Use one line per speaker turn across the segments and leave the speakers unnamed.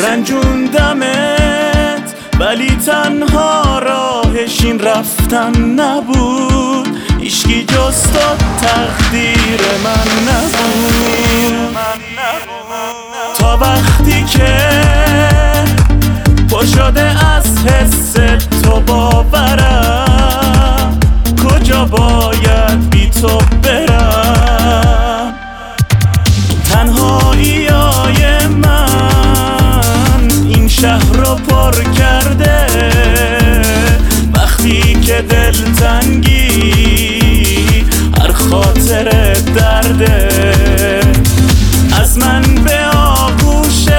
رنجوندمت ولی تنها راهش این رفتن نبود، هیچکی جز تو تقدیر من نبود. تا وقتی که پر شده از حس تو باورم، کجا باید بی تو برم؟ تنهایی‌های من این شهر رو پر کرده، وقتی که دلتنگی هر خاطر درده. از من به آغوشت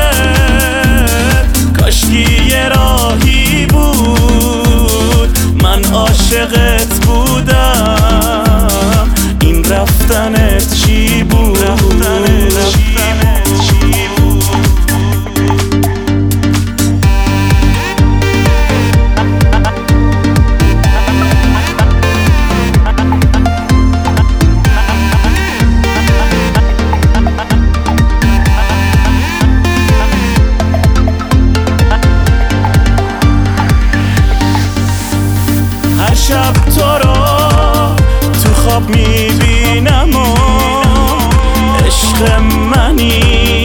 کاشکی یه راهی بود، من عاشقت بودم، این رفتنت چی بود؟ هر شب تو رو تو خواب میبینم و عشق منی،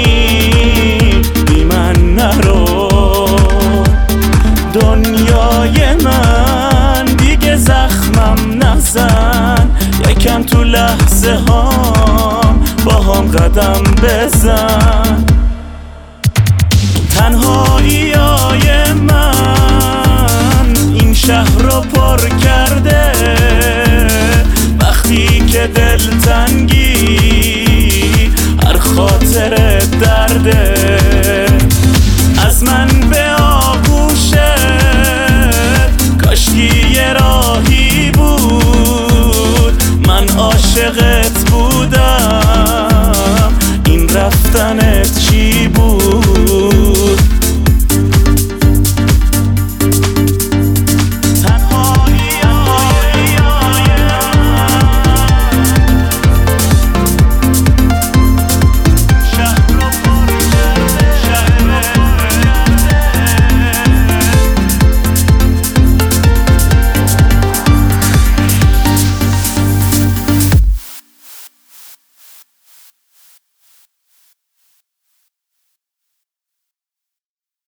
بی من نرو. دنیای من دیگه زخمم نزن، یکم تو لحظه هام با هم قدم بزن. تنهایی‌های من این شهر رو پر کرده،